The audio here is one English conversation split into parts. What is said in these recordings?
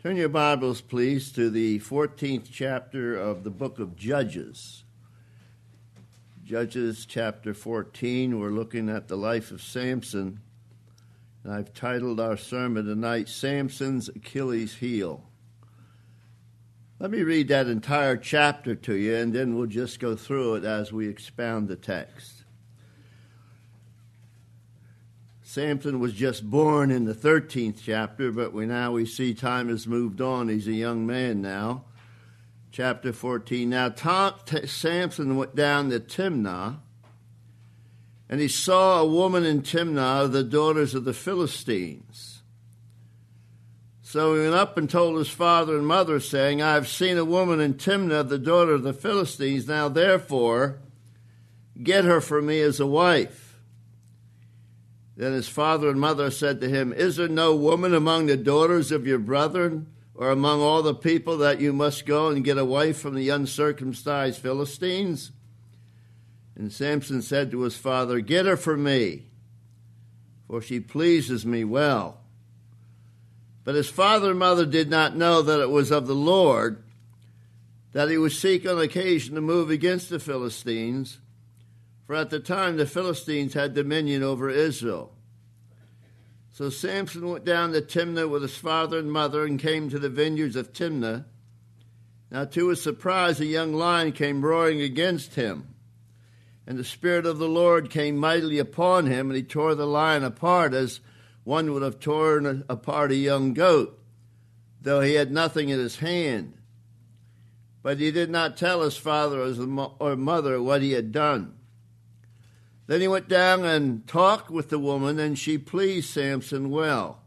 Turn your Bibles, please, to the 14th chapter of the book of Judges. Judges chapter 14, we're looking at the life of Samson, and I've titled our sermon tonight, Samson's Achilles Heel. Let me read that entire chapter to you, and then we'll just go through it as we expound the text. Samson was just born in the 13th chapter, but we see time has moved on. He's a young man now. Chapter 14. Now Samson went down to Timnah, and he saw a woman in Timnah, the daughters of the Philistines. So he went up and told his father and mother, saying, I have seen a woman in Timnah, the daughter of the Philistines. Now therefore, get her for me as a wife. Then his father and mother said to him, Is there no woman among the daughters of your brethren, or among all the people, that you must go and get a wife from the uncircumcised Philistines? And Samson said to his father, Get her for me, for she pleases me well. But his father and mother did not know that it was of the Lord, that he would seek on occasion to move against the Philistines, for at the time the Philistines had dominion over Israel. So Samson went down to Timnah with his father and mother and came to the vineyards of Timnah. Now to his surprise a young lion came roaring against him. And the Spirit of the Lord came mightily upon him, and he tore the lion apart as one would have torn apart a young goat, though he had nothing in his hand. But he did not tell his father or mother what he had done. Then he went down and talked with the woman, and she pleased Samson well.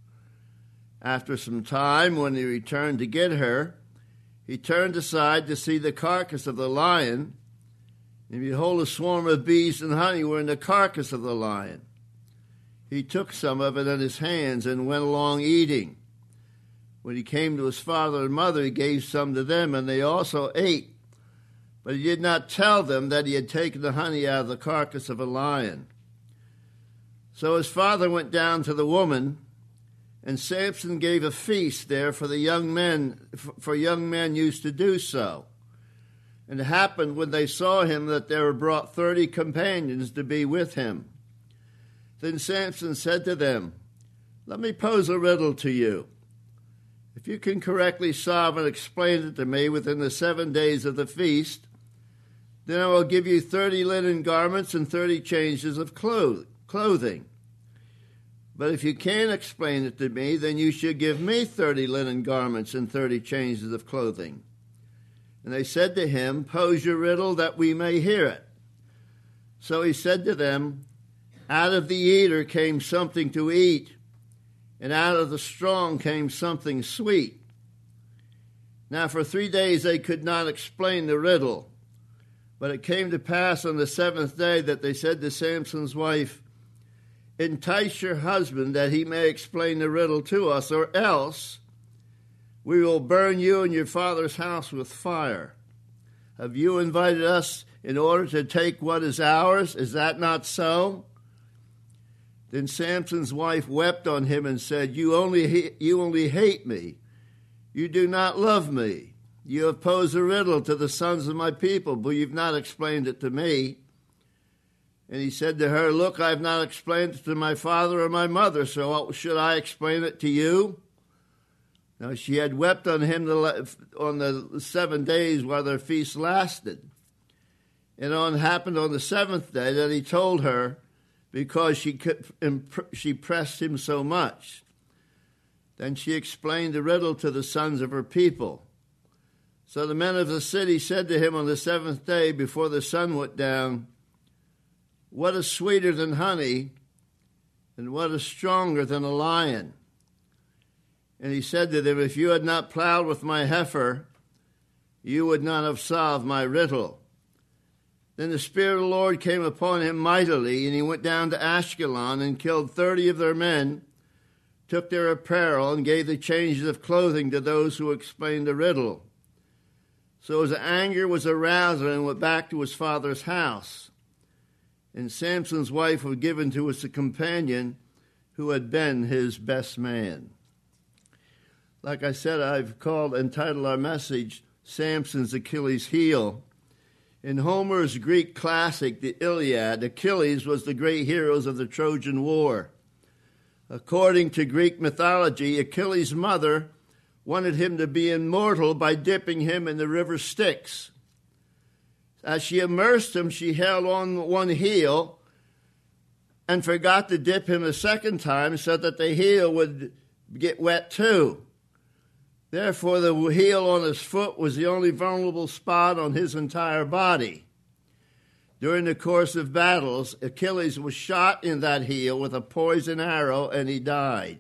After some time, when he returned to get her, he turned aside to see the carcass of the lion, and behold, a swarm of bees and honey were in the carcass of the lion. He took some of it in his hands and went along eating. When he came to his father and mother, he gave some to them, and they also ate. But he did not tell them that he had taken the honey out of the carcass of a lion. So his father went down to the woman, and Samson gave a feast there for young men used to do so. And it happened when they saw him that there were brought 30 companions to be with him. Then Samson said to them, Let me pose a riddle to you. If you can correctly solve and explain it to me within the 7 days of the feast, then I will give you 30 linen garments and 30 changes of clothing. But if you can't explain it to me, then you should give me 30 linen garments and 30 changes of clothing. And they said to him, Pose your riddle that we may hear it. So he said to them, Out of the eater came something to eat, and out of the strong came something sweet. Now for 3 days they could not explain the riddle. But it came to pass on the 7th day that they said to Samson's wife, Entice your husband that he may explain the riddle to us, or else we will burn you and your father's house with fire. Have you invited us in order to take what is ours? Is that not so? Then Samson's wife wept on him and said, You only hate me. You do not love me. You have posed a riddle to the sons of my people, but you've not explained it to me. And he said to her, Look, I have not explained it to my father or my mother, so should I explain it to you? Now she had wept on him on the 7 days while their feast lasted. And it happened on the 7th day that he told her, because she pressed him so much. Then she explained the riddle to the sons of her people. So the men of the city said to him on the 7th day before the sun went down, What is sweeter than honey, and what is stronger than a lion? And he said to them, If you had not plowed with my heifer, you would not have solved my riddle. Then the Spirit of the Lord came upon him mightily, and he went down to Ashkelon and killed 30 of their men, took their apparel, and gave the changes of clothing to those who explained the riddle. So his anger was aroused and went back to his father's house. And Samson's wife was given to his companion who had been his best man. Like I said, I've entitled our message, Samson's Achilles' Heel. In Homer's Greek classic, the Iliad, Achilles was the great hero of the Trojan War. According to Greek mythology, Achilles' mother wanted him to be immortal by dipping him in the river Styx. As she immersed him, she held on one heel and forgot to dip him a second time so that the heel would get wet too. Therefore, the heel on his foot was the only vulnerable spot on his entire body. During the course of battles, Achilles was shot in that heel with a poisoned arrow, and he died.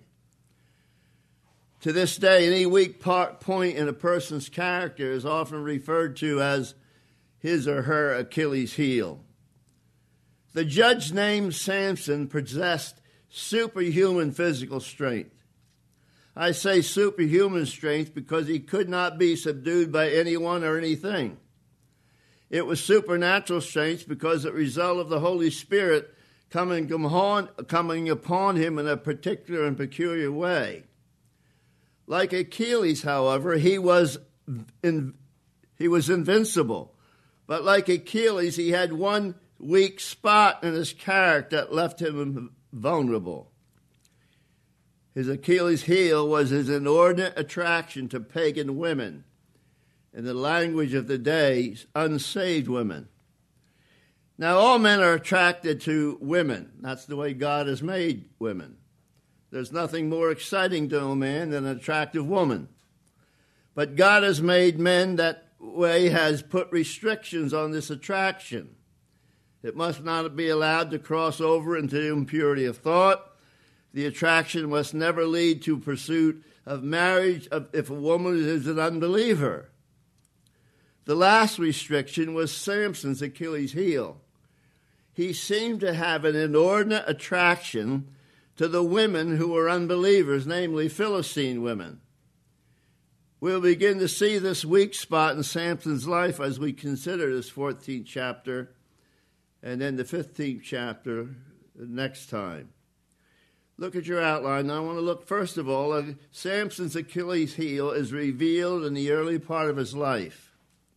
To this day, any weak point in a person's character is often referred to as his or her Achilles' heel. The judge named Samson possessed superhuman physical strength. I say superhuman strength because he could not be subdued by anyone or anything. It was supernatural strength because it resulted of the Holy Spirit coming upon him in a particular and peculiar way. Like Achilles, however, he was invincible. But like Achilles, he had one weak spot in his character that left him vulnerable. His Achilles' heel was his inordinate attraction to pagan women. In the language of the day, unsaved women. Now, all men are attracted to women. That's the way God has made women. There's nothing more exciting to a man than an attractive woman. But God has made men that way, has put restrictions on this attraction. It must not be allowed to cross over into impurity of thought. The attraction must never lead to pursuit of marriage if a woman is an unbeliever. The last restriction was Samson's Achilles' heel. He seemed to have an inordinate attraction to the women who were unbelievers, namely Philistine women. We'll begin to see this weak spot in Samson's life as we consider this 14th chapter and then the 15th chapter next time. Look at your outline. Now I want to look, first of all, Samson's Achilles' heel is revealed in the early part of his life.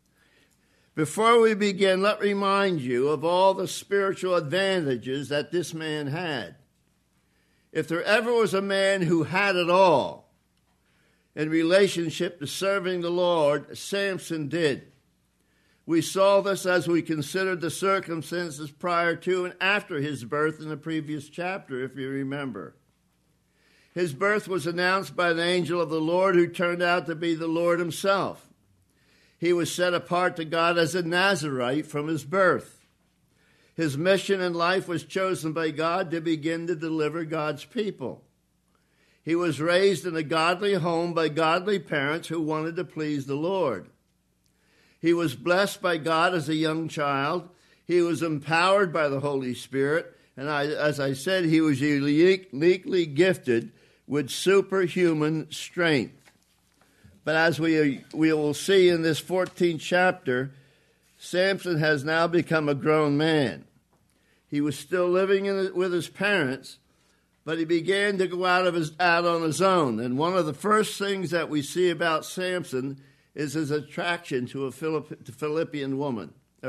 Before we begin, let me remind you of all the spiritual advantages that this man had. If there ever was a man who had it all in relationship to serving the Lord, Samson did. We saw this as we considered the circumstances prior to and after his birth in the previous chapter, if you remember. His birth was announced by an angel of the Lord who turned out to be the Lord himself. He was set apart to God as a Nazirite from his birth. His mission in life was chosen by God to begin to deliver God's people. He was raised in a godly home by godly parents who wanted to please the Lord. He was blessed by God as a young child. He was empowered by the Holy Spirit. And as I said, he was uniquely gifted with superhuman strength. But as we will see in this 14th chapter, Samson has now become a grown man. He was still living with his parents, but he began to go out on his own. And one of the first things that we see about Samson is his attraction to a Philistine woman.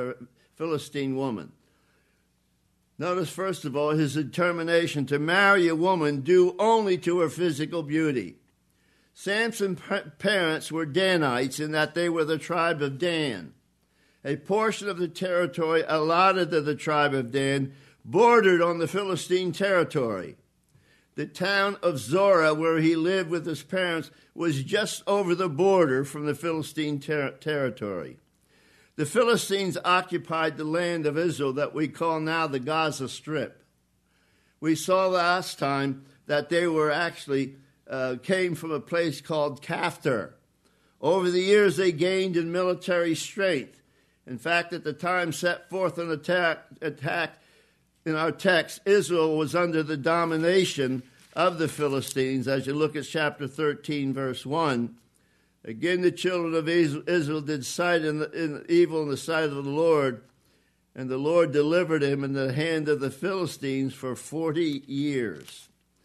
Notice, first of all, his determination to marry a woman due only to her physical beauty. Samson's parents were Danites in that they were the tribe of Dan. A portion of the territory allotted to the tribe of Dan bordered on the Philistine territory. The town of Zorah, where he lived with his parents, was just over the border from the Philistine territory. The Philistines occupied the land of Israel that we call now the Gaza Strip. We saw last time that they were actually came from a place called Caphtor. Over the years, they gained in military strength. In fact, at the time set forth an attack in our text, Israel was under the domination of the Philistines. As you look at chapter 13, verse 1, again the children of Israel did sight in evil in the sight of the Lord, and the Lord delivered him in the hand of the Philistines for 40 years.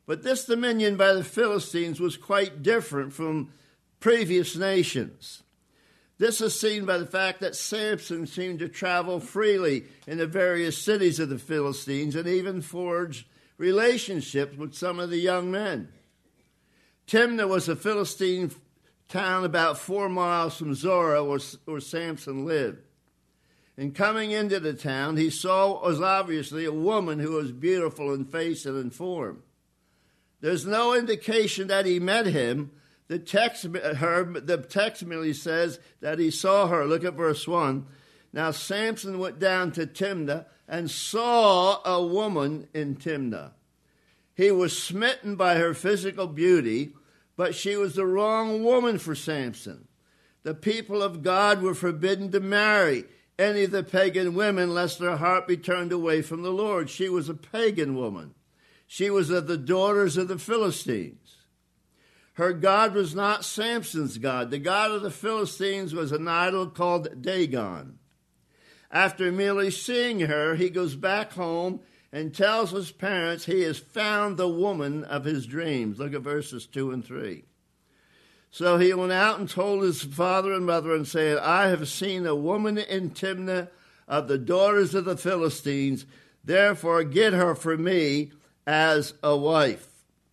But this dominion by the Philistines was quite different from previous nations. This is seen by the fact that Samson seemed to travel freely in the various cities of the Philistines and even forged relationships with some of the young men. Timnah was a Philistine town about 4 miles from Zorah, where Samson lived. And coming into the town, he saw was obviously a woman who was beautiful in face and in form. There's no indication that he met him. The text merely says that he saw her. Look at verse 1. Now Samson went down to Timnah and saw a woman in Timnah. He was smitten by her physical beauty, but she was the wrong woman for Samson. The people of God were forbidden to marry any of the pagan women lest their heart be turned away from the Lord. She was a pagan woman. She was of the daughters of the Philistines. Her God was not Samson's God. The God of the Philistines was an idol called Dagon. After merely seeing her, he goes back home and tells his parents he has found the woman of his dreams. Look at verses 2 and 3. So he went out and told his father and mother and said, I have seen a woman in Timnah of the daughters of the Philistines. Therefore get her for me as a wife.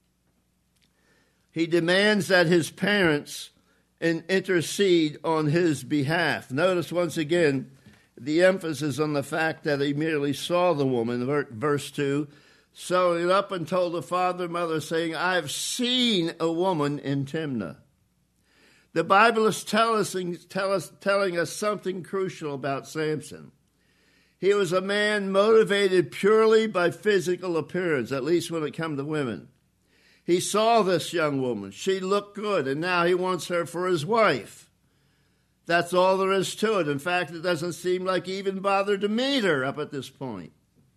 He demands that his parents intercede on his behalf. Notice once again the emphasis on the fact that he merely saw the woman. Verse 2, so he went up and told the father and mother, saying, I have seen a woman in Timnah. The Bible is telling us something crucial about Samson. He was a man motivated purely by physical appearance, at least when it comes to women. He saw this young woman. She looked good, and now he wants her for his wife. That's all there is to it. In fact, it doesn't seem like he even bothered to meet her up at this point.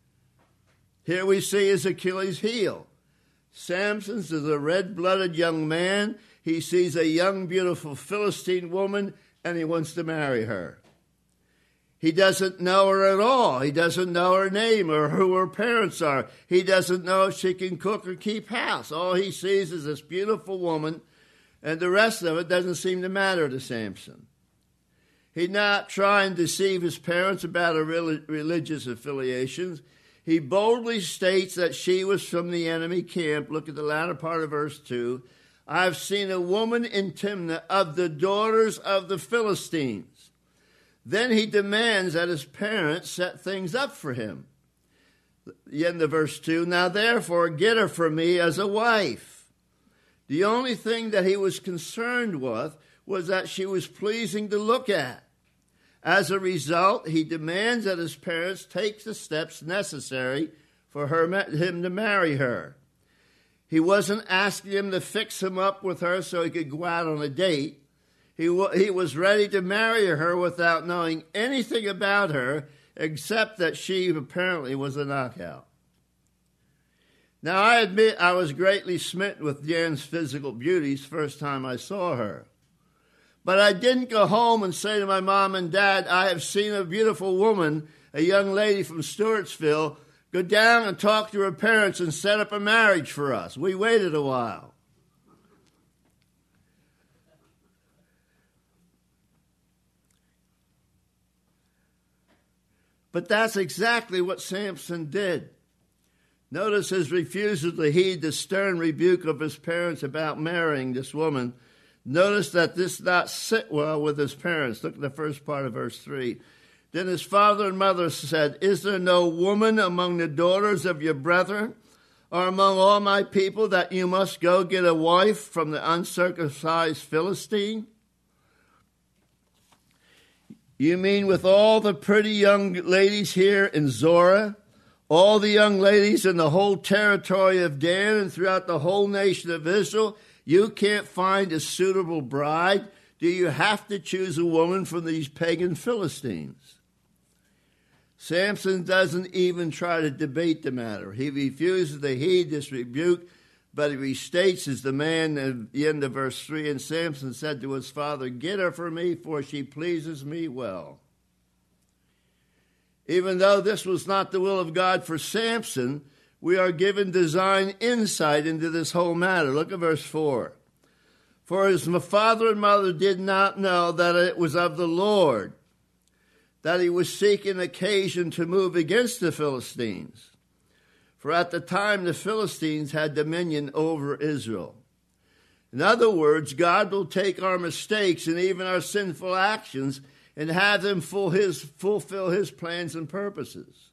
Here we see his Achilles heel. Samson's is a red-blooded young man. He sees a young, beautiful Philistine woman, and he wants to marry her. He doesn't know her at all. He doesn't know her name or who her parents are. He doesn't know if she can cook or keep house. All he sees is this beautiful woman, and the rest of it doesn't seem to matter to Samson. He's not trying to deceive his parents about her religious affiliations. He boldly states that she was from the enemy camp. Look at the latter part of verse 2. I've seen a woman in Timnah of the daughters of the Philistines. Then he demands that his parents set things up for him. The end of verse 2, now therefore get her for me as a wife. The only thing that he was concerned with was that she was pleasing to look at. As a result, he demands that his parents take the steps necessary for him to marry her. He wasn't asking him to fix him up with her so he could go out on a date. He was ready to marry her without knowing anything about her, except that she apparently was a knockout. Now, I admit I was greatly smitten with Jan's physical beauties first time I saw her. But I didn't go home and say to my mom and dad, I have seen a beautiful woman, a young lady from Stewartsville, go down and talk to her parents and set up a marriage for us. We waited a while. But that's exactly what Samson did. Notice his refusal to heed the stern rebuke of his parents about marrying this woman. Notice that this did not sit well with his parents. Look at the first part of verse 3. Then his father and mother said, is there no woman among the daughters of your brethren or among all my people that you must go get a wife from the uncircumcised Philistine? You mean with all the pretty young ladies here in Zorah, all the young ladies in the whole territory of Dan and throughout the whole nation of Israel, you can't find a suitable bride? Do you have to choose a woman from these pagan Philistines? Samson doesn't even try to debate the matter. He refuses to heed this rebuke, but he restates his demand at the end of verse 3, and Samson said to his father, get her for me, for she pleases me well. Even though this was not the will of God for Samson, we are given design insight into this whole matter. Look at verse 4. For his father and mother did not know that it was of the Lord, that he was seeking occasion to move against the Philistines. For at the time the Philistines had dominion over Israel. In other words, God will take our mistakes and even our sinful actions and have them fulfill his plans and purposes.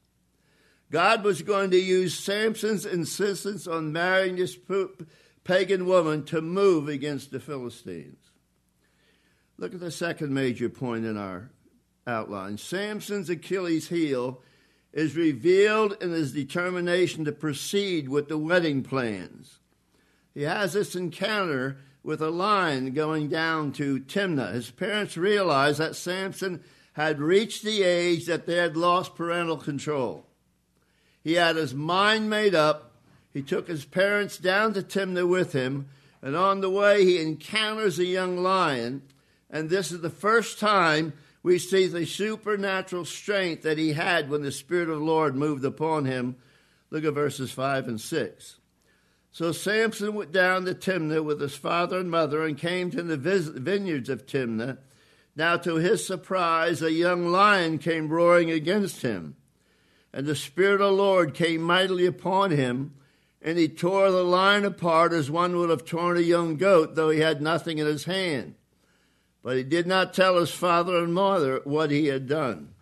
God was going to use Samson's insistence on marrying this pagan woman to move against the Philistines. Look at the second major point in our outline. Samson's Achilles heel is revealed in his determination to proceed with the wedding plans. He has this encounter with a lion going down to Timnah. His parents realized that Samson had reached the age that they had lost parental control. He had his mind made up. He took his parents down to Timnah with him, and on the way he encounters a young lion, and this is the first time we see the supernatural strength that he had when the Spirit of the Lord moved upon him. Look at verses 5 and 6. So Samson went down to Timnah with his father and mother and came to the vineyards of Timnah. Now to his surprise, a young lion came roaring against him. And the Spirit of the Lord came mightily upon him, and he tore the lion apart as one would have torn a young goat, though he had nothing in his hand. But he did not tell his father and mother what he had done.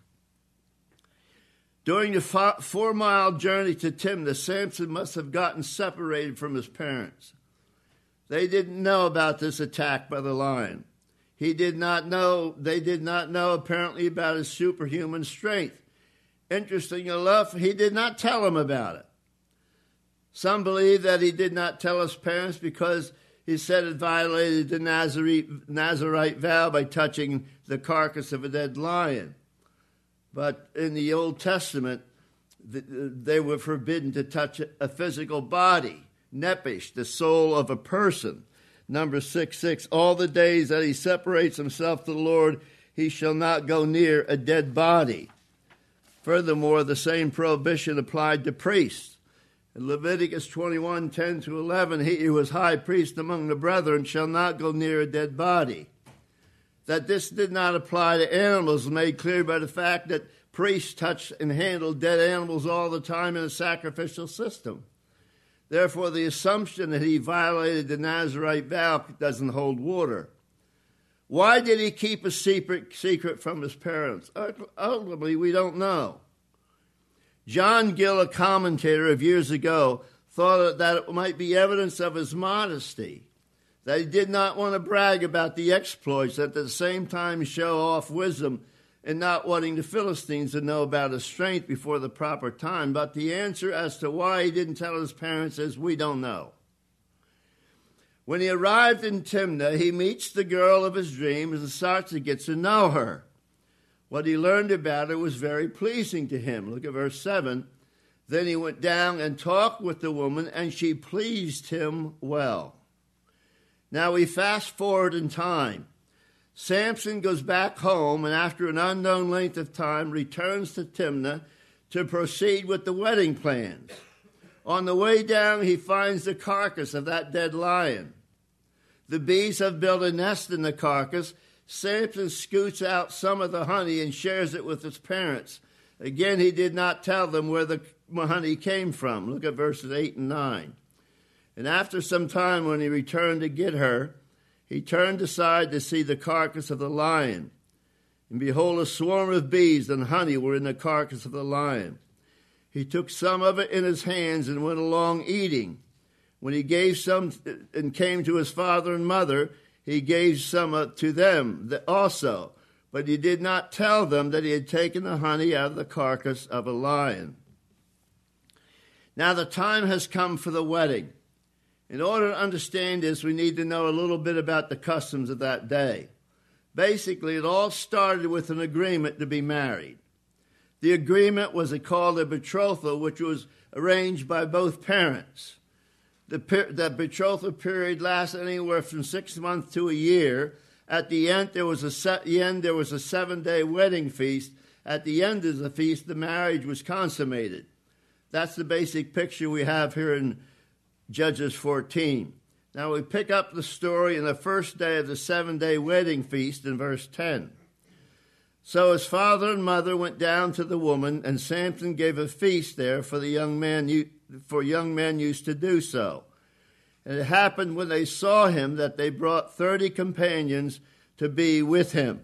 During the 4-mile journey to Timnah, Samson must have gotten separated from his parents. They didn't know about this attack by the lion. They did not know apparently about his superhuman strength. Interesting enough, he did not tell them about it. Some believe that he did not tell his parents because he said it violated the Nazirite vow by touching the carcass of a dead lion. But in the Old Testament, they were forbidden to touch a physical body, nephesh, the soul of a person. Numbers 6:6, all the days that he separates himself to the Lord, he shall not go near a dead body. Furthermore, the same prohibition applied to priests. In Leviticus 21:10-11, he who is high priest among the brethren shall not go near a dead body. That this did not apply to animals is made clear by the fact that priests touch and handle dead animals all the time in a sacrificial system. Therefore, the assumption that he violated the Nazirite vow doesn't hold water. Why did he keep a secret from his parents? Ultimately, we don't know. John Gill, a commentator of years ago, thought that it might be evidence of his modesty, that he did not want to brag about the exploits, at the same time show off wisdom and not wanting the Philistines to know about his strength before the proper time. But the answer as to why he didn't tell his parents is we don't know. When he arrived in Timnah, he meets the girl of his dreams and starts to get to know her. What he learned about her was very pleasing to him. Look at verse 7. Then he went down and talked with the woman, and she pleased him well. Now we fast forward in time. Samson goes back home, and after an unknown length of time, returns to Timnah to proceed with the wedding plans. On the way down, he finds the carcass of that dead lion. The bees have built a nest in the carcass. Samson scoots out some of the honey and shares it with his parents. Again, he did not tell them where the honey came from. Look at verses 8 and 9. And after some time, when he returned to get her, he turned aside to see the carcass of the lion. And behold, a swarm of bees and honey were in the carcass of the lion. He took some of it in his hands and went along eating. When he gave some and came to his father and mother, he gave some to them also, but he did not tell them that he had taken the honey out of the carcass of a lion. Now the time has come for the wedding. In order to understand this, we need to know a little bit about the customs of that day. Basically, it all started with an agreement to be married. The agreement was called a betrothal, which was arranged by both parents. The betrothal period lasted anywhere from 6 months to a year. At the end, there was a 7-day wedding feast. At the end of the feast, the marriage was consummated. That's the basic picture we have here in Judges 14. Now we pick up the story in the first day of the 7-day wedding feast in verse 10. So his father and mother went down to the woman, and Samson gave a feast there for young men used to do so. And it happened when they saw him that they brought 30 companions to be with him.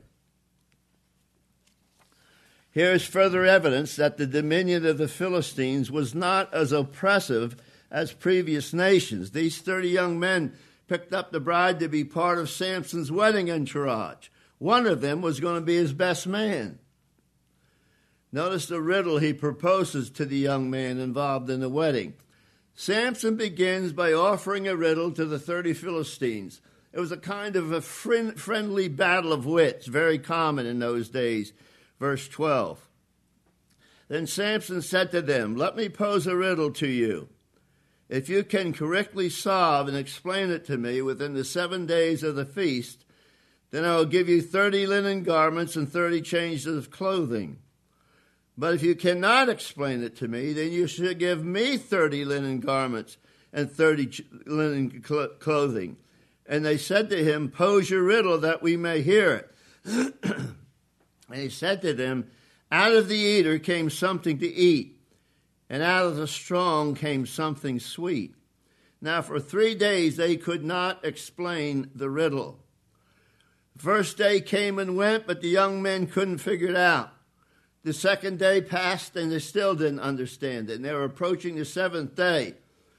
Here is further evidence that the dominion of the Philistines was not as oppressive as previous nations. These 30 young men picked up the bride to be part of Samson's wedding entourage. One of them was going to be his best man. Notice the riddle he proposes to the young man involved in the wedding. Samson begins by offering a riddle to the 30 Philistines. It was a kind of a friendly battle of wits, very common in those days. Verse 12. Then Samson said to them, "Let me pose a riddle to you. If you can correctly solve and explain it to me within the 7 days of the feast, then I will give you 30 linen garments and 30 changes of clothing. But if you cannot explain it to me, then you should give me 30 linen garments and 30 linen clothing." And they said to him, "Pose your riddle that we may hear it." And he said to them, "Out of the eater came something to eat, and out of the strong came something sweet." Now for 3 days they could not explain the riddle. The first day came and went, but the young men couldn't figure it out. The second day passed, and they still didn't understand it. And they were approaching the 7th day.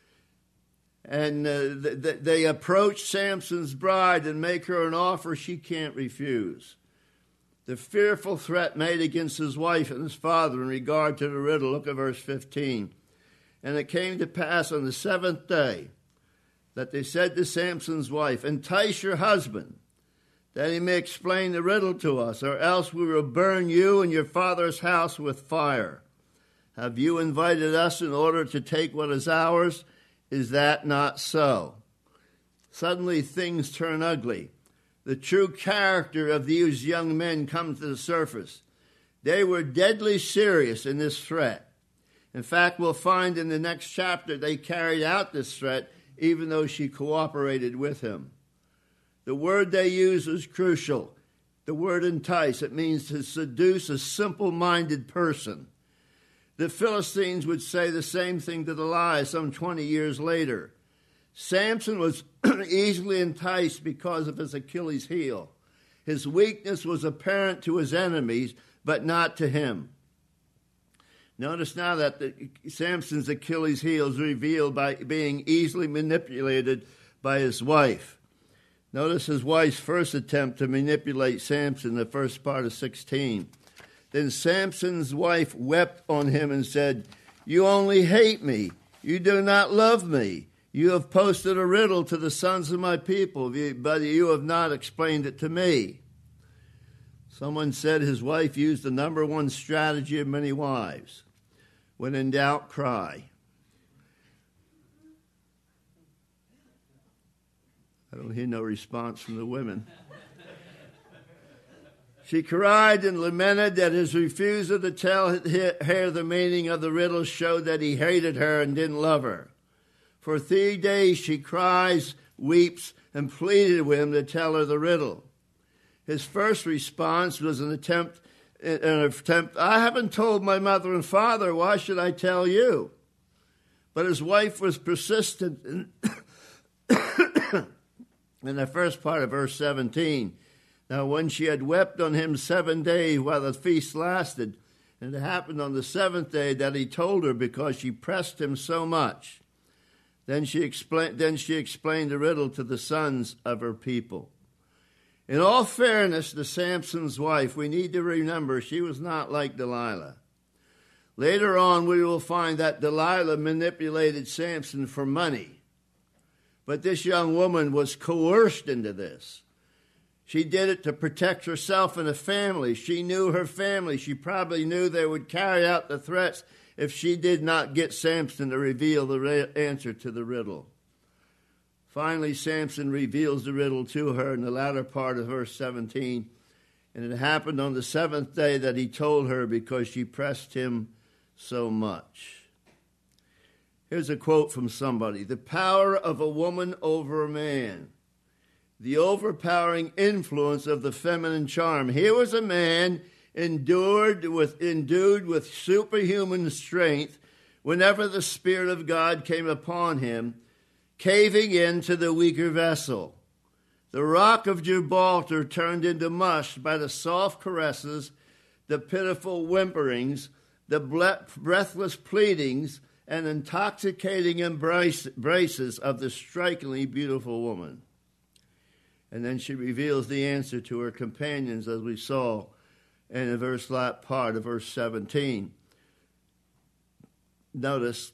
And they approach Samson's bride and make her an offer she can't refuse. The fearful threat made against his wife and his father in regard to the riddle. Look at verse 15. And it came to pass on the 7th day that they said to Samson's wife, "Entice your husband, that he may explain the riddle to us, or else we will burn you and your father's house with fire. Have you invited us in order to take what is ours? Is that not so?" Suddenly things turn ugly. The true character of these young men comes to the surface. They were deadly serious in this threat. In fact, we'll find in the next chapter they carried out this threat even though she cooperated with him. The word they use is crucial. The word entice. It means to seduce a simple-minded person. The Philistines would say the same thing to Delilah some 20 years later. Samson was easily enticed because of his Achilles heel. His weakness was apparent to his enemies, but not to him. Notice now that Samson's Achilles heel is revealed by being easily manipulated by his wife. Notice his wife's first attempt to manipulate Samson, the first part of 16. Then Samson's wife wept on him and said, "You only hate me. You do not love me. You have posted a riddle to the sons of my people, but you have not explained it to me." Someone said his wife used the number one strategy of many wives. When in doubt, cry. I don't hear no response from the women. She cried and lamented that his refusal to tell her the meaning of the riddle showed that he hated her and didn't love her. For 3 days she cries, weeps, and pleaded with him to tell her the riddle. His first response was an attempt, "I haven't told my mother and father, why should I tell you?" But his wife was persistent in the first part of verse 17. Now when she had wept on him 7 days while the feast lasted, and it happened on the 7th day that he told her because she pressed him so much. Then she explained the riddle to the sons of her people. In all fairness to Samson's wife, we need to remember she was not like Delilah. Later on, we will find that Delilah manipulated Samson for money. But this young woman was coerced into this. She did it to protect herself and the family. She knew her family. She probably knew they would carry out the threats if she did not get Samson to reveal the answer to the riddle. Finally, Samson reveals the riddle to her in the latter part of verse 17. And it happened on the 7th day that he told her because she pressed him so much. Here's a quote from somebody. The power of a woman over a man. The overpowering influence of the feminine charm. Here was a man endued with superhuman strength whenever the Spirit of God came upon him, caving into the weaker vessel. The rock of Gibraltar turned into mush by the soft caresses, the pitiful whimperings, the breathless pleadings, and intoxicating embraces of the strikingly beautiful woman. And then she reveals the answer to her companions, as we saw in the part of verse 17. Notice,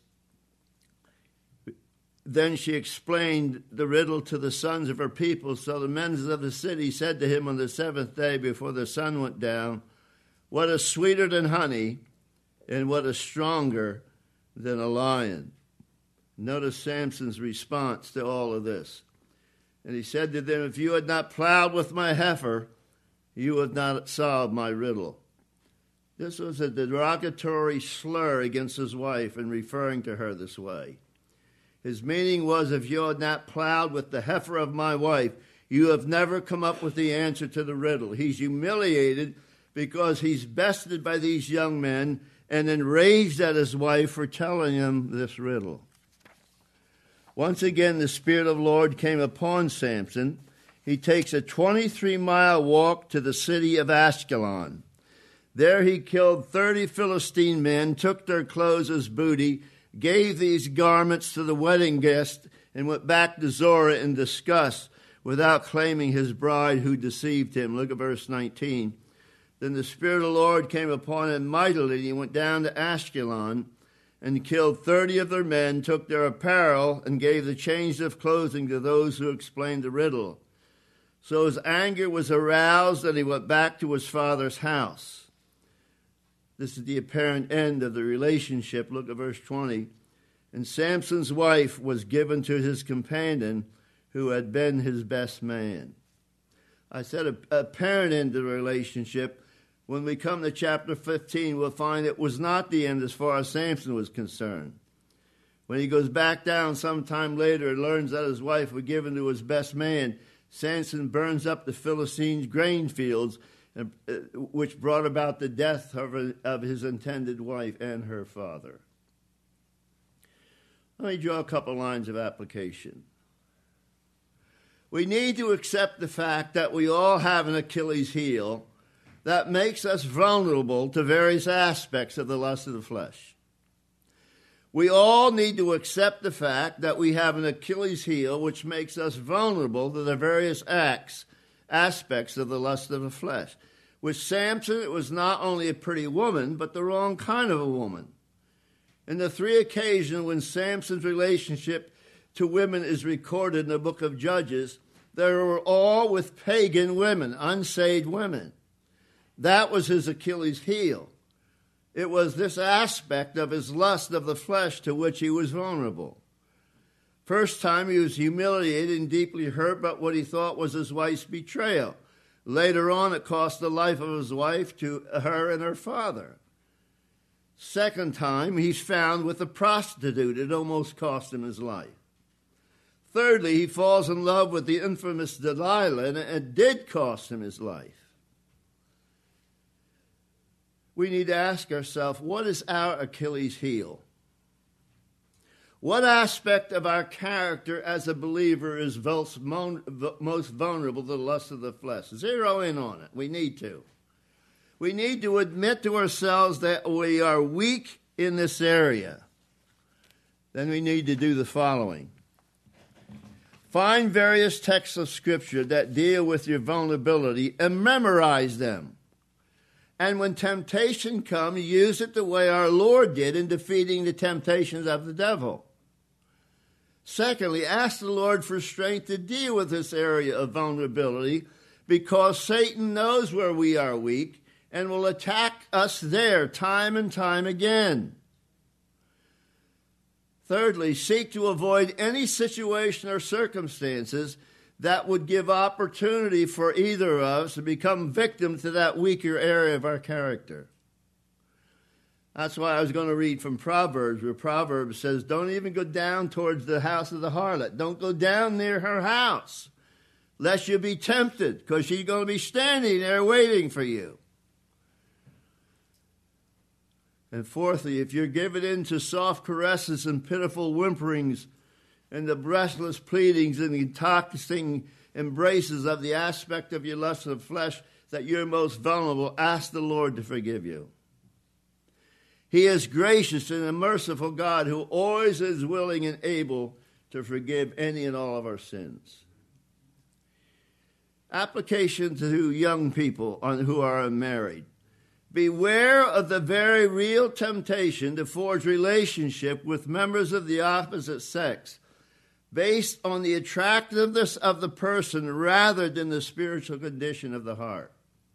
then she explained the riddle to the sons of her people. So the men of the city said to him on the seventh day before the sun went down, "What is sweeter than honey, and what is stronger than a lion?" Notice Samson's response to all of this. And he said to them, "If you had not plowed with my heifer, you would not solve my riddle." This was a derogatory slur against his wife in referring to her this way. His meaning was, if you had not plowed with the heifer of my wife, you have never come up with the answer to the riddle. He's humiliated because he's bested by these young men and enraged at his wife for telling him this riddle. Once again, the Spirit of the Lord came upon Samson. He takes a 23-mile walk to the city of Ashkelon. There he killed 30 Philistine men, took their clothes as booty, gave these garments to the wedding guest, and went back to Zorah in disgust without claiming his bride who deceived him. Look at verse 19. Then the Spirit of the Lord came upon him mightily, and he went down to Ashkelon and killed 30 of their men, took their apparel, and gave the change of clothing to those who explained the riddle. So his anger was aroused, and he went back to his father's house. This is the apparent end of the relationship. Look at verse 20. And Samson's wife was given to his companion, who had been his best man. I said a apparent end to the relationship. When we come to chapter 15, we'll find it was not the end as far as Samson was concerned. When he goes back down sometime later and learns that his wife was given to his best man, Samson burns up the Philistines' grain fields, which brought about the death of his intended wife and her father. Let me draw a couple lines of application. We need to accept the fact that we all have an Achilles heel that makes us vulnerable to various aspects of the lust of the flesh. We all need to accept the fact that we have an Achilles heel which makes us vulnerable to the various aspects of the lust of the flesh. With Samson, it was not only a pretty woman, but the wrong kind of a woman. In the 3 occasions when Samson's relationship to women is recorded in the book of Judges, they were all with pagan women, unsaved women. That was his Achilles heel. It was this aspect of his lust of the flesh to which he was vulnerable. First time he was humiliated and deeply hurt by what he thought was his wife's betrayal. Later on, it cost the life of his wife to her and her father. Second time, he's found with a prostitute. It almost cost him his life. Thirdly, he falls in love with the infamous Delilah, and it did cost him his life. We need to ask ourselves, what is our Achilles heel? What aspect of our character as a believer is most vulnerable to the lust of the flesh? Zero in on it. We need to. We need to admit to ourselves that we are weak in this area. Then we need to do the following. Find various texts of Scripture that deal with your vulnerability and memorize them. And when temptation comes, use it the way our Lord did in defeating the temptations of the devil. Secondly, ask the Lord for strength to deal with this area of vulnerability, because Satan knows where we are weak and will attack us there time and time again. Thirdly, seek to avoid any situation or circumstances that would give opportunity for either of us to become victim to that weaker area of our character. That's why I was going to read from Proverbs, where Proverbs says, don't even go down towards the house of the harlot. Don't go down near her house, lest you be tempted, because she's going to be standing there waiting for you. And fourthly, if you're given in to soft caresses and pitiful whimperings and the breathless pleadings and the intoxicating embraces of the aspect of your lust of flesh that you're most vulnerable, ask the Lord to forgive you. He is gracious and a merciful God who always is willing and able to forgive any and all of our sins. Application to young people who are unmarried. Beware of the very real temptation to forge relationship with members of the opposite sex based on the attractiveness of the person rather than the spiritual condition of the heart.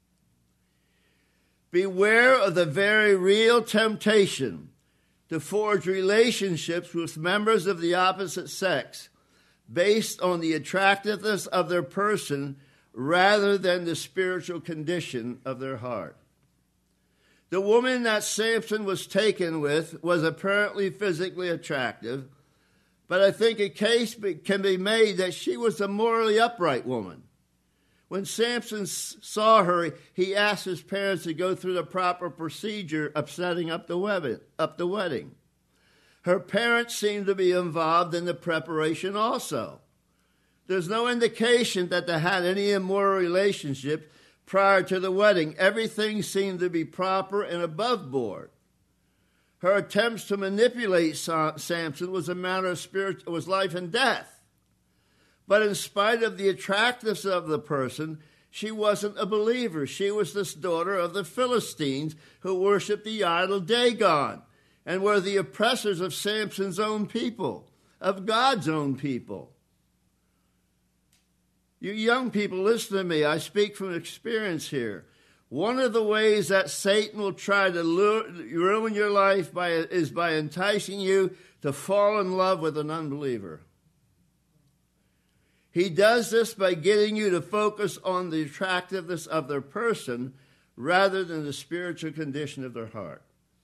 Beware of the very real temptation to forge relationships with members of the opposite sex based on the attractiveness of their person rather than the spiritual condition of their heart. The woman that Samson was taken with was apparently physically attractive, but I think a case can be made that she was a morally upright woman. When Samson saw her, he asked his parents to go through the proper procedure of setting up the wedding. Her parents seemed to be involved in the preparation also. There's no indication that they had any immoral relationship prior to the wedding. Everything seemed to be proper and above board. Her attempts to manipulate Samson was a matter of was life and death. But in spite of the attractiveness of the person, she wasn't a believer. She was this daughter of the Philistines who worshiped the idol Dagon and were the oppressors of Samson's own people, of God's own people. You young people, listen to me. I speak from experience here. One of the ways that Satan will try to ruin your life is by enticing you to fall in love with an unbeliever. He does this by getting you to focus on the attractiveness of their person rather than the spiritual condition of their heart.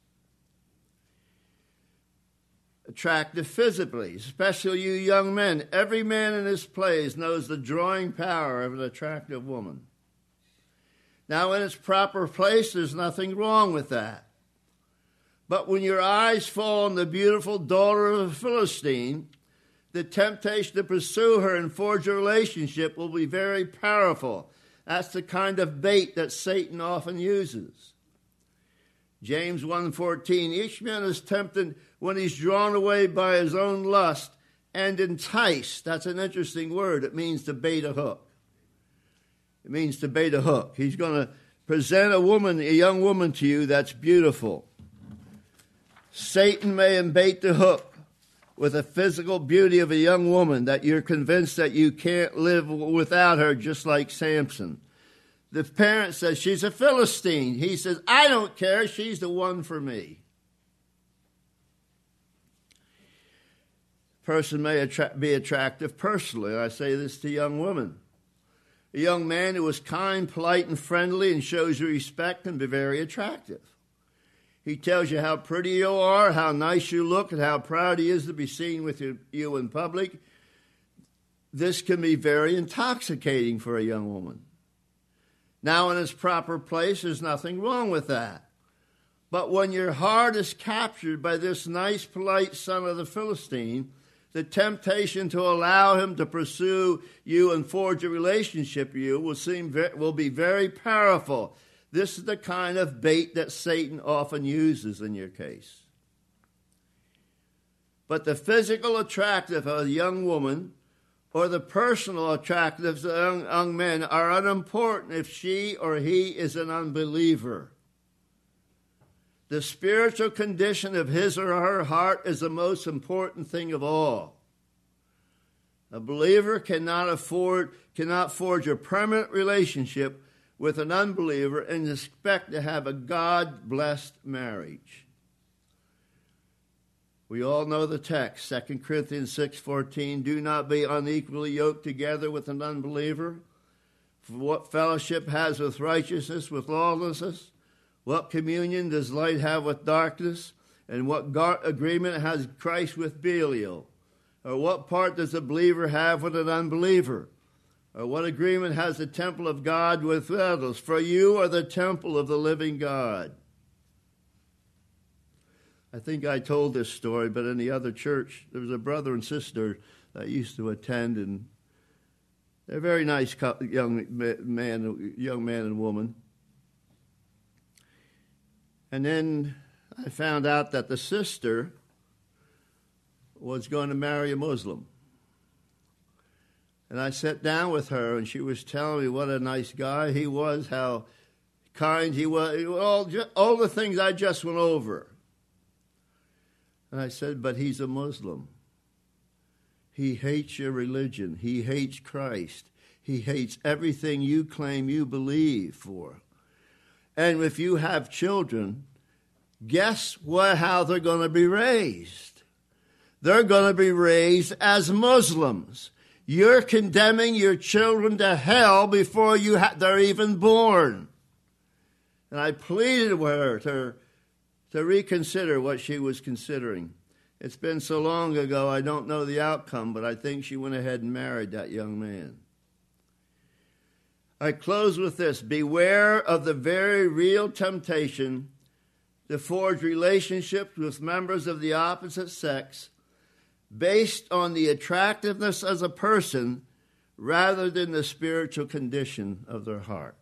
Attractive physically, especially you young men. Every man in this place knows the drawing power of an attractive woman. Now, in its proper place, there's nothing wrong with that. But when your eyes fall on the beautiful daughter of a Philistine, the temptation to pursue her and forge a relationship will be very powerful. That's the kind of bait that Satan often uses. James 1:14, each man is tempted when he's drawn away by his own lust and enticed. That's an interesting word. It means to bait a hook. It means to bait a hook. He's going to present a young woman to you that's beautiful. Satan may bait the hook with the physical beauty of a young woman that you're convinced that you can't live without her, just like Samson. The parent says, she's a Philistine. He says, I don't care. She's the one for me. Person may be attractive personally. I say this to young women. A young man who is kind, polite, and friendly and shows you respect can be very attractive. He tells you how pretty you are, how nice you look, and how proud he is to be seen with you in public. This can be very intoxicating for a young woman. Now, in its proper place, there's nothing wrong with that. But when your heart is captured by this nice, polite son of the Philistine, the temptation to allow him to pursue you and forge a relationship with you will be very powerful. This is the kind of bait that Satan often uses in your case. But the physical attractiveness of a young woman or the personal attractiveness of young men are unimportant if she or he is an unbeliever. The spiritual condition of his or her heart is the most important thing of all. A believer cannot forge a permanent relationship with an unbeliever and expect to have a God-blessed marriage. We all know the text, 2 Corinthians 6:14, do not be unequally yoked together with an unbeliever. For what fellowship has with righteousness, with lawlessness? What communion does light have with darkness? And what agreement has Christ with Belial? Or what part does a believer have with an unbeliever? Or what agreement has the temple of God with idols? For you are the temple of the living God. I think I told this story, but in the other church, there was a brother and sister that I used to attend, and they're a very nice young man and woman. And then I found out that the sister was going to marry a Muslim. And I sat down with her, and she was telling me what a nice guy he was, how kind he was, all the things I just went over. And I said, but he's a Muslim. He hates your religion. He hates Christ. He hates everything you claim you believe for. And if you have children, guess how they're going to be raised? They're going to be raised as Muslims. You're condemning your children to hell before they're even born. And I pleaded with her to reconsider what she was considering. It's been so long ago, I don't know the outcome, but I think she went ahead and married that young man. I close with this. Beware of the very real temptation to forge relationships with members of the opposite sex based on the attractiveness as a person rather than the spiritual condition of their heart.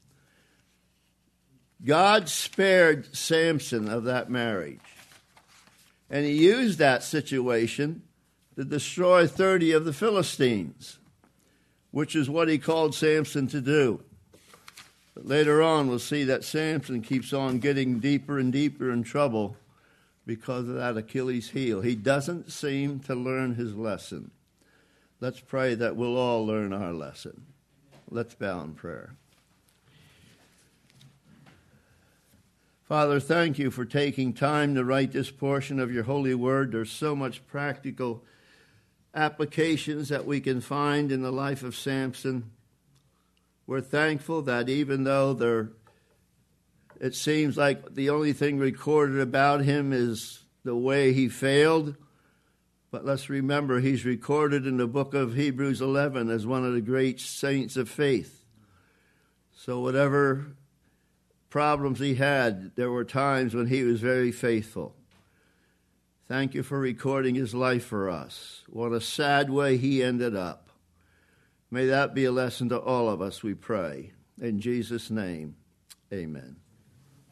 God spared Samson of that marriage, and he used that situation to destroy 30 of the Philistines, which is what he called Samson to do. But later on, we'll see that Samson keeps on getting deeper and deeper in trouble because of that Achilles heel. He doesn't seem to learn his lesson. Let's pray that we'll all learn our lesson. Let's bow in prayer. Father, thank you for taking time to write this portion of your holy word. There's so much practical applications that we can find in the life of Samson. We're thankful that even though it seems like the only thing recorded about him is the way he failed, but let's remember he's recorded in the book of Hebrews 11 as one of the great saints of faith. So whatever problems he had, there were times when he was very faithful. Thank you for recording his life for us. What a sad way he ended up. May that be a lesson to all of us, we pray. In Jesus' name, amen.